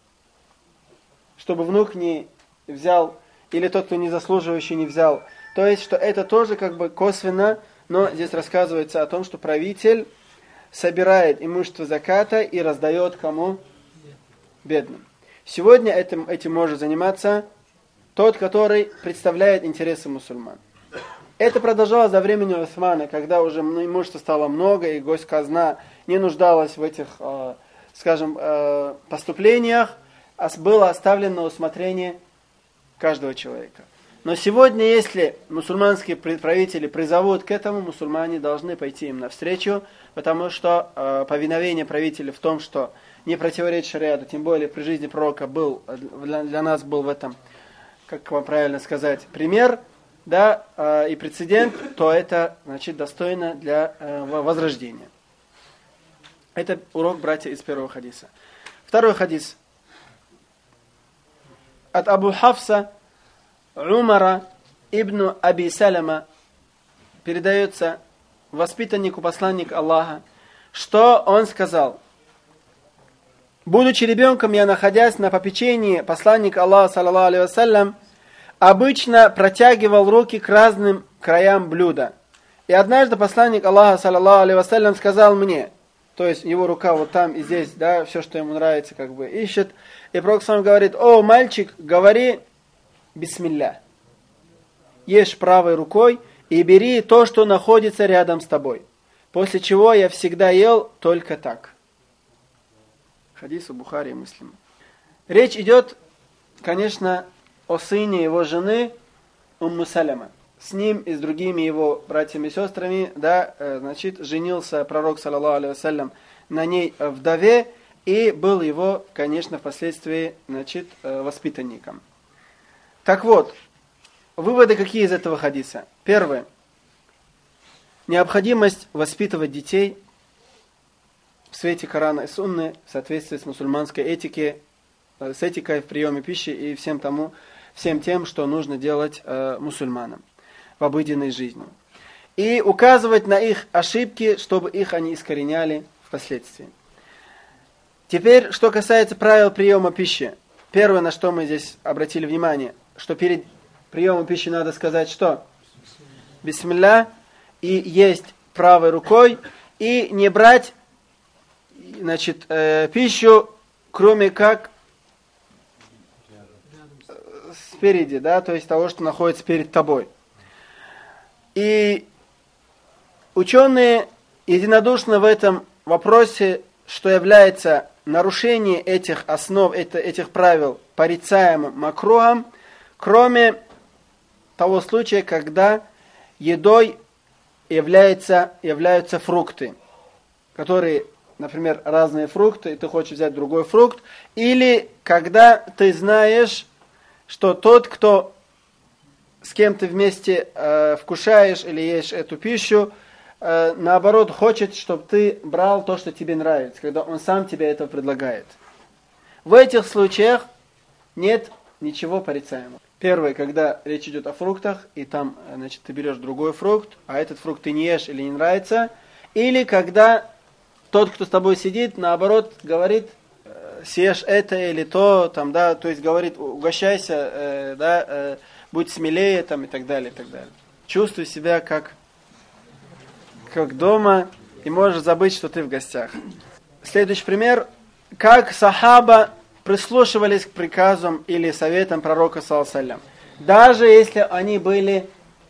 Чтобы внук не взял, или тот, кто не заслуживающий, не взял. То есть, что это тоже как бы косвенно, но здесь рассказывается о том, что правитель собирает имущество заката и раздает кому? Бедным. Сегодня этим может заниматься тот, который представляет интересы мусульман. Это продолжалось до времени Усмана, когда уже имущества стало много, и госказна не нуждалась в этих, скажем, поступлениях, а было оставлено на усмотрение каждого человека. Но сегодня, если мусульманские правители призовут к этому, мусульмане должны пойти им навстречу, потому что повиновение правителей в том, что не противоречит шариату, тем более при жизни пророка для нас был в этом, как вам правильно сказать, пример, да, и прецедент, то это, значит, достойно для возрождения. Это урок, братья, из первого хадиса. Второй хадис. От Абу Хафса Умара ибн Аби Салама передается воспитаннику посланника Аллаха, что он сказал: будучи ребенком, я, находясь на попечении посланника Аллаха, саллаллаху алейхи вассалям, обычно протягивал руки к разным краям блюда. И однажды посланник Аллаха, саллаллаху алейхи вассалям, сказал мне, то есть его рука вот там и здесь, да, все, что ему нравится, как бы ищет. И пророк сам говорит: о, мальчик, говори бисмилля. Ешь правой рукой и бери то, что находится рядом с тобой. После чего я всегда ел только так. Хадис у Бухари и Муслима. Речь идет, конечно, о сыне его жены Умму Саляма. С ним и с другими его братьями и сестрами, да, значит, женился пророк, саллаллаху алейхи вассалям, на ней вдове, и был его, конечно, впоследствии, значит, воспитанником. Так вот, выводы какие из этого хадиса? Первое. Необходимость воспитывать детей в свете Корана и Сунны, в соответствии с мусульманской этикой, с этикой в приеме пищи и всем тем, что нужно делать мусульманам в обыденной жизни. И указывать на их ошибки, чтобы их они искореняли впоследствии. Теперь, что касается правил приема пищи. Первое, на что мы здесь обратили внимание, что перед приемом пищи надо сказать что? Бисмилля, и есть правой рукой, и не брать, значит, пищу, кроме как спереди, да, то есть того, что находится перед тобой. И ученые единодушны в этом вопросе, что является нарушение этих основ, этих правил порицаемым макрухом, кроме того случая, когда едой являются фрукты, которые, например, разные фрукты, и ты хочешь взять другой фрукт, или когда ты знаешь, что тот, с кем ты вместе вкушаешь или ешь эту пищу, наоборот, хочет, чтобы ты брал то, что тебе нравится, когда он сам тебе это предлагает. В этих случаях нет ничего порицаемого. Первое, когда речь идет о фруктах, и там, значит, ты берешь другой фрукт, а этот фрукт ты не ешь или не нравится. Или когда тот, кто с тобой сидит, наоборот, говорит: съешь это или то, там, да, то есть говорит: угощайся, да, будь смелее, там, и так далее, и так далее. Чувствуй себя как дома, и можешь забыть, что ты в гостях. следующий пример, как сахаба прислушивались к приказам или советам пророка, саллаллаху алейхи ва саллям, даже если они были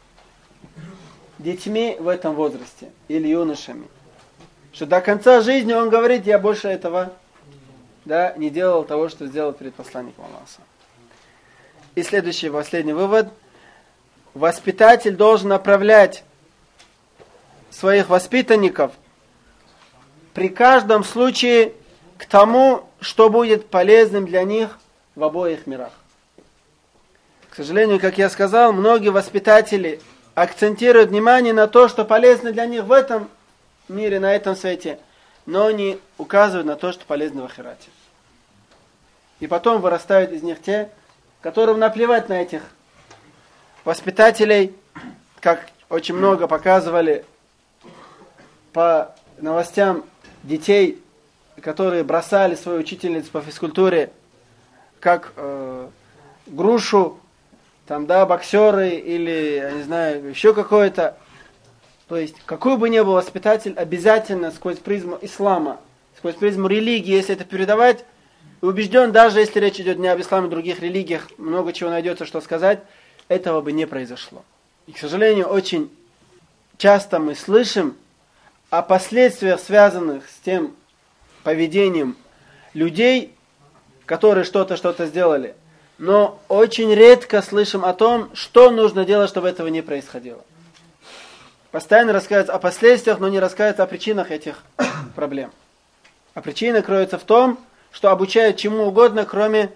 детьми в этом возрасте или юношами. Что до конца жизни он говорит, я больше этого не делал того, что сделал перед посланником Аллаха. И следующий, последний вывод. Воспитатель должен направлять своих воспитанников при каждом случае к тому, что будет полезным для них в обоих мирах. К сожалению, как я сказал, многие воспитатели акцентируют внимание на то, что полезно для них в этом мире, на этом свете, но не указывают на то, что полезно в ахирате. И потом вырастают из них те, которым наплевать на этих воспитателей, как очень много показывали по новостям детей, которые бросали свою учительницу по физкультуре, как грушу, боксеры или, я не знаю, еще какое-то. То есть, какой бы ни был воспитатель, обязательно сквозь призму ислама, сквозь призму религии, если это передавать, и убежден, даже если речь идет не об исламе, а других религиях, много чего найдется, что сказать, этого бы не произошло. И, к сожалению, очень часто мы слышим о последствиях, связанных с тем поведением людей, которые что-то сделали. Но очень редко слышим о том, что нужно делать, чтобы этого не происходило. Постоянно рассказывают о последствиях, но не рассказывают о причинах этих проблем. А причина кроется в том, что обучают чему угодно, кроме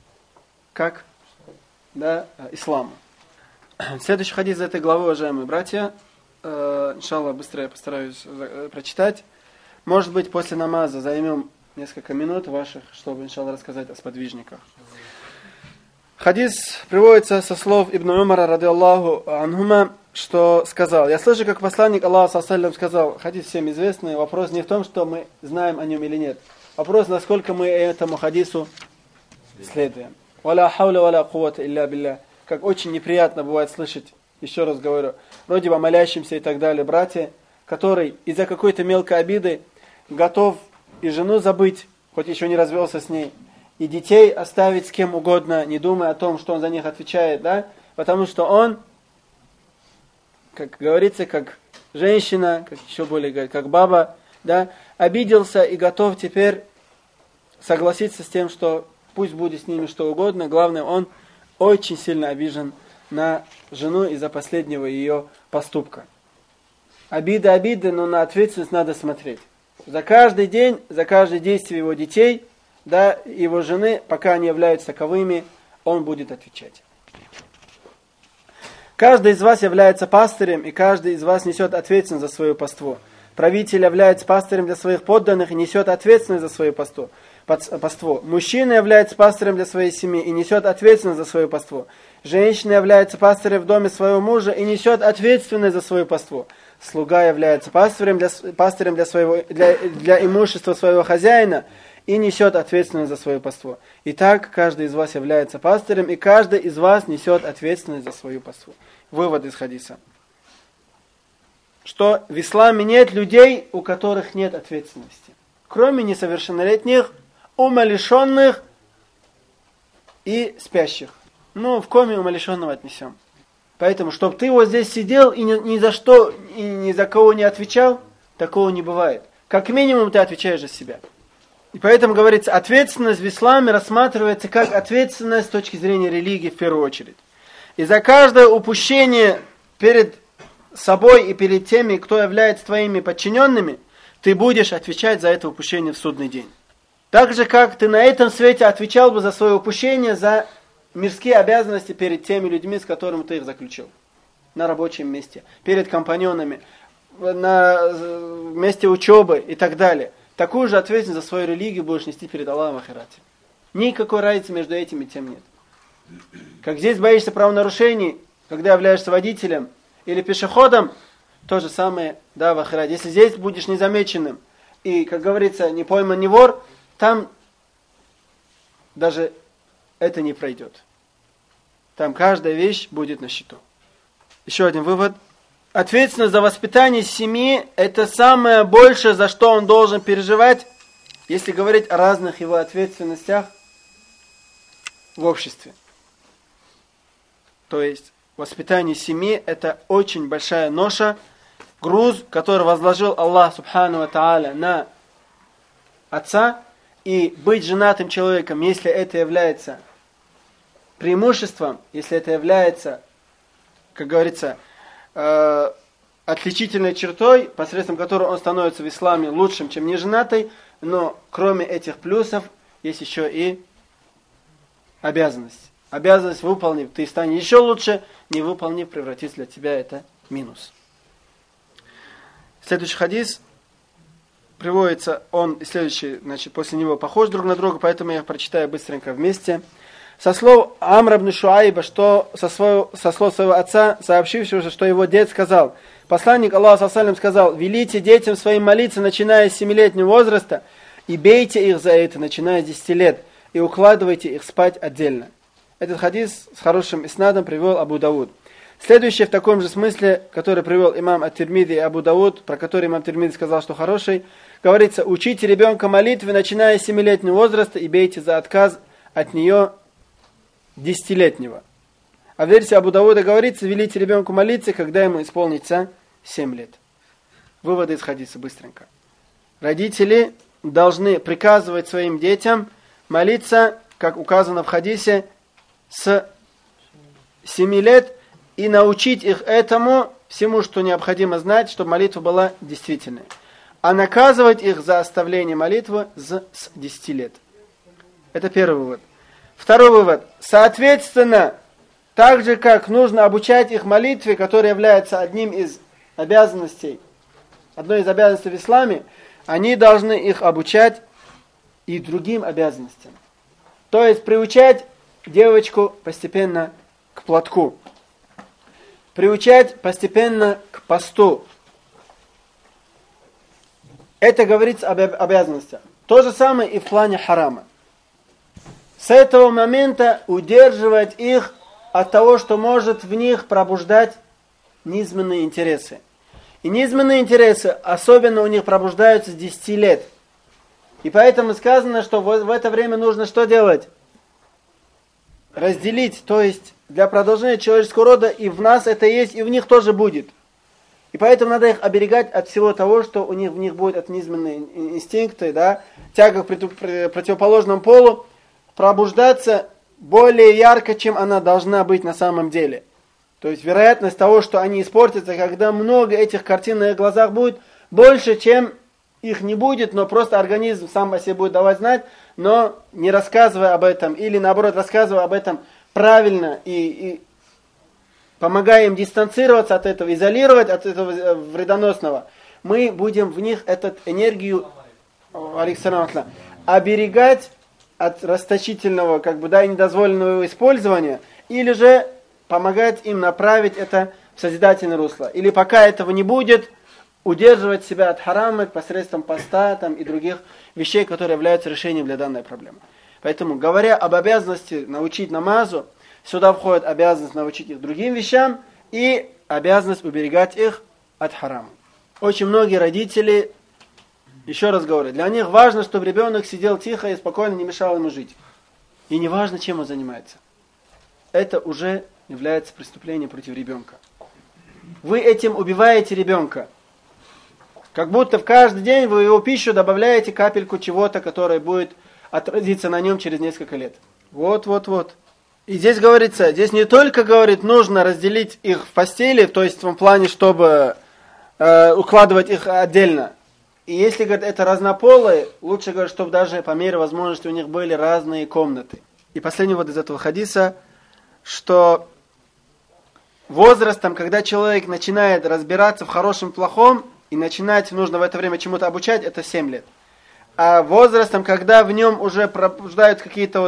исламу. Следующий хадис из этой главы, уважаемые братья, иншаллах, быстро я постараюсь прочитать. Может быть, после намаза займем несколько минут ваших, чтобы, иншаллах, рассказать о сподвижниках. Хадис приводится со слов Ибн Умара, ради Аллаху анхума, что сказал: я слышу, как посланник Аллаха, саллаллаху алейхи ва саллям, сказал, хадис всем известный, вопрос не в том, что мы знаем о нем или нет. Вопрос, насколько мы этому хадису следуем. Валя хауля валя куввата илля билля. Как очень неприятно бывает слышать, еще раз говорю, вроде бы молящимся и так далее, братья, который из-за какой-то мелкой обиды готов и жену забыть, хоть еще не развелся с ней, и детей оставить с кем угодно, не думая о том, что он за них отвечает, потому что он, как говорится, как женщина, как еще более говорить, как баба, обиделся и готов теперь согласиться с тем, что пусть будет с ними что угодно, главное, он очень сильно обижен на жену из-за последнего ее поступка. Обида, но на ответственность надо смотреть. За каждый день, за каждое действие его детей, его жены, пока они являются таковыми, он будет отвечать. Каждый из вас является пастырем, и каждый из вас несет ответственность за свое паство. Правитель является пастырем для своих подданных и несет ответственность за свое паство. Мужчина является пастырем для своей семьи и несет ответственность за свое паство. Женщина является пастырем в доме своего мужа и несет ответственность за свое паство. Слуга является пастырем для имущества своего хозяина и несет ответственность за свое паство. Итак, каждый из вас является пастырем, и каждый из вас несет ответственность за свое паство. Вывод из хадиса. Что в исламе нет людей, у которых нет ответственности. Кроме несовершеннолетних, умалишенных и спящих. В коме умалишенного отнесем. Поэтому, чтобы ты вот здесь сидел и ни за что, и ни за кого не отвечал, такого не бывает. Как минимум ты отвечаешь за себя. И поэтому говорится, ответственность в исламе рассматривается как ответственность с точки зрения религии в первую очередь. И за каждое упущение перед собой и перед теми, кто является твоими подчиненными, ты будешь отвечать за это упущение в судный день. Так же, как ты на этом свете отвечал бы за свое упущение, за мирские обязанности перед теми людьми, с которыми ты их заключил. На рабочем месте, перед компаньонами, на месте учебы и так далее. Такую же ответственность за свою религию будешь нести перед Аллахом в ахирате. Никакой разницы между этим и тем нет. Как здесь боишься правонарушений, когда являешься водителем или пешеходом, то же самое, в ахирате. Если здесь будешь незамеченным и, как говорится, не пойман, не вор, там даже это не пройдет. Там каждая вещь будет на счету. Еще один вывод. Ответственность за воспитание семьи – это самое большее, за что он должен переживать если говорить о разных его ответственностях в обществе. То есть воспитание семьи – это очень большая ноша, груз, который возложил Аллах Субхану ва Тааля на отца, и быть женатым человеком, если это является преимуществом, если это является, как говорится, отличительной чертой, посредством которой он становится в исламе лучшим, чем неженатый, но кроме этих плюсов есть еще и обязанность. Обязанность выполнив, ты станешь еще лучше, не выполнив, превратится для тебя это минус. Следующий хадис приводится, он и следующий, значит, после него похож друг на друга, поэтому я их прочитаю быстренько вместе. Со слов Амра ибн Шуайба, что со слов своего отца, сообщившего, что его дед сказал: посланник Аллаха ﷺ сказал: велите детям своим молиться, начиная с 7-летнего возраста, и бейте их за это, начиная с 10 лет, и укладывайте их спать отдельно. Этот хадис с хорошим иснадом привел Абу Дауд. Следующий в таком же смысле, который привел имам ат-Тирмизи и Абу Дауд, про который имам ат-Тирмизи сказал, что хороший, говорится: учите ребенка молитве, начиная с 7-летнего возраста, и бейте за отказ от нее 10-летнего. А в версии Абу Дауда говорится: велите ребенку молиться, когда ему исполнится 7 лет. Выводы из хадиса быстренько. Родители должны приказывать своим детям молиться, как указано в хадисе, с 7 лет, и научить их этому, всему, что необходимо знать, чтобы молитва была действительной. А наказывать их за оставление молитвы с 10 лет. Это первый вывод. Второй вывод. Соответственно, так же, как нужно обучать их молитве, которая является одной из обязанностей в исламе, они должны их обучать и другим обязанностям. То есть приучать девочку постепенно к платку. Приучать постепенно к посту. Это говорится об обязанностях. То же самое и в плане харама. С этого момента удерживать их от того, что может в них пробуждать низменные интересы. И низменные интересы особенно у них пробуждаются с 10 лет. И поэтому сказано, что в это время нужно что делать? Разделить, то есть для продолжения человеческого рода и в нас это есть, и в них тоже будет. И поэтому надо их оберегать от всего того, что в них будет от низменные инстинкты, да, тяга к противоположному полу, пробуждаться более ярко, чем она должна быть на самом деле. То есть вероятность того, что они испортятся, когда много этих картин на их глазах будет, больше, чем их не будет, но просто организм сам о себе будет давать знать, но не рассказывая об этом, или наоборот рассказывая об этом правильно и помогая им дистанцироваться от этого, изолировать от этого вредоносного, мы будем в них эту энергию оберегать от расточительного, и недозволенного использования, или же помогать им направить это в созидательное русло. Или пока этого не будет, удерживать себя от харама посредством поста и других вещей, которые являются решением для данной проблемы. Поэтому, говоря об обязанности научить намазу, сюда входит обязанность научить их другим вещам и обязанность уберегать их от харама. Очень многие родители, еще раз говорю, для них важно, чтобы ребенок сидел тихо и спокойно, не мешал ему жить. И не важно, чем он занимается. Это уже является преступлением против ребенка. Вы этим убиваете ребенка. Как будто в каждый день вы в его пищу добавляете капельку чего-то, которое будет отразиться на нем через несколько лет. Вот. И здесь говорится, здесь не только нужно разделить их в постели, то есть в том плане, чтобы укладывать их отдельно. И если, это разнополые, лучше, чтобы даже по мере возможности у них были разные комнаты. И последний из этого хадиса, что возрастом, когда человек начинает разбираться в хорошем и плохом, и нужно в это время чему-то обучать, это 7 лет. А возрастом, когда в нем уже пробуждают какие-то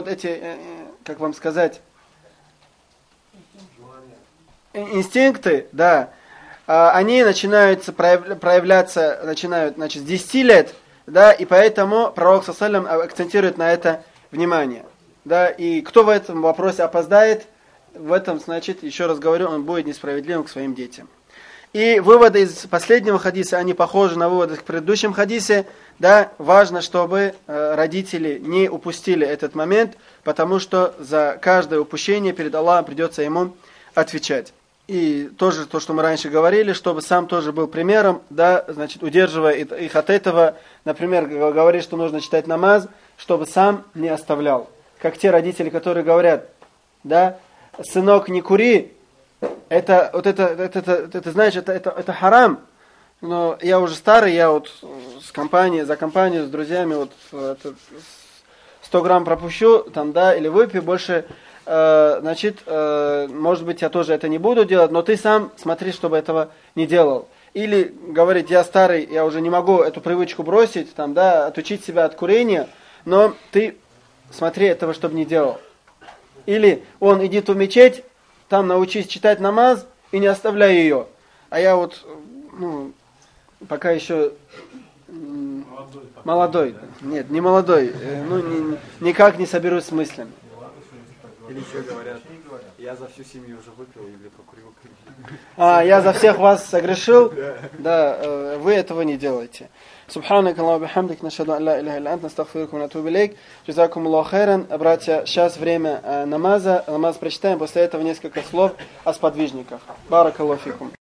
инстинкты, да, они начинают проявляться, с 10 лет, да, и поэтому пророк ﷺ акцентирует на это внимание. Да, и кто в этом вопросе опоздает, в этом, еще раз говорю, он будет несправедливым к своим детям. И выводы из последнего хадиса, они похожи на выводы к предыдущем хадисе. Да, важно, чтобы родители не упустили этот момент, потому что за каждое упущение перед Аллахом придется ему отвечать. И тоже то, что мы раньше говорили, чтобы сам тоже был примером, да, значит, удерживая их от этого. Например, говорит, что нужно читать намаз, чтобы сам не оставлял. Как те родители, которые говорят, да, сынок, не кури, это знаешь, это харам. Но я уже старый, я вот за компанию, с друзьями, вот 100 грамм пропущу, там, да, или выпью больше, значит, может быть, я тоже это не буду делать, но ты сам смотри, чтобы этого не делал. Или говорить, я старый, я уже не могу эту привычку бросить, там, да, отучить себя от курения, но ты смотри, этого чтобы не делал. Или он, иди в мечеть, там научись читать намаз и не оставляй ее. А я вот, пока еще молодой. Нет, не молодой. Никак не соберусь с мыслями. Или еще говорят, я за всю семью уже выпил или покурил. Я за всех вас согрешил? Да, вы этого не делаете. Субханак Аллаху бихамдик, нашхаду ан ла илляха илля ант, настагфирука ва натубу илейк. Джазакумуллаху хайран. Братья, сейчас время намаза. Намаз прочитаем, после этого несколько слов о сподвижниках. Баракаллаху фикум.